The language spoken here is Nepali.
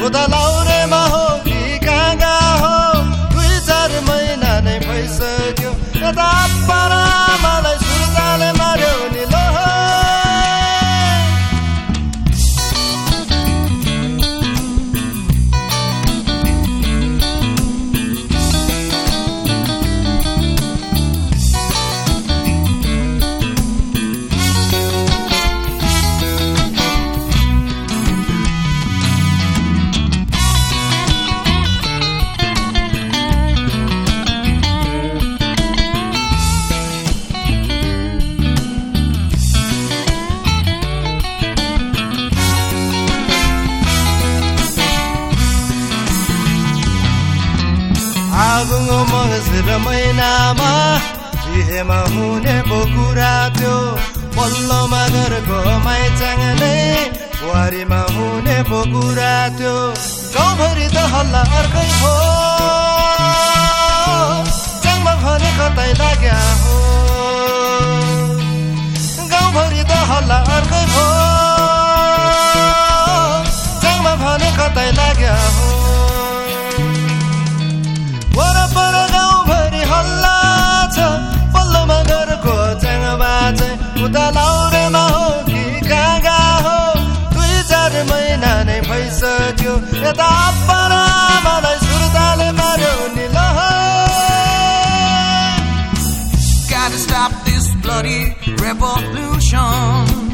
उता लाउरेमा हो कि काँगा हो 2-4 महिना नै भइसक्यो यता आप्पारामालाई सुर्ताले मार्यो नि ल आगुङो मङ्सिर महिनामा बिहेमा हुने पो कुरा थियो पल्लोमा घरको माइचाङ नै बुहारीमा हुने पो कुरा थियो गाउँभरि त हल्ला अर्कै हो चाङमा भने कतै लाग्या हो गाउँभरि त हल्ला अर्कै हो चाङमा भने कतै लाग्या हो वरपर गाउँभरि हल्ला छ पल्लोमा घरको चाङ बाजे उता लाउरेमा हो कि काँगा हो 2-4 महिना नै भइसक्यो यता आप्पारामालाई सुर्ताले मार्यो नि ल Gotta stop this bloody revolution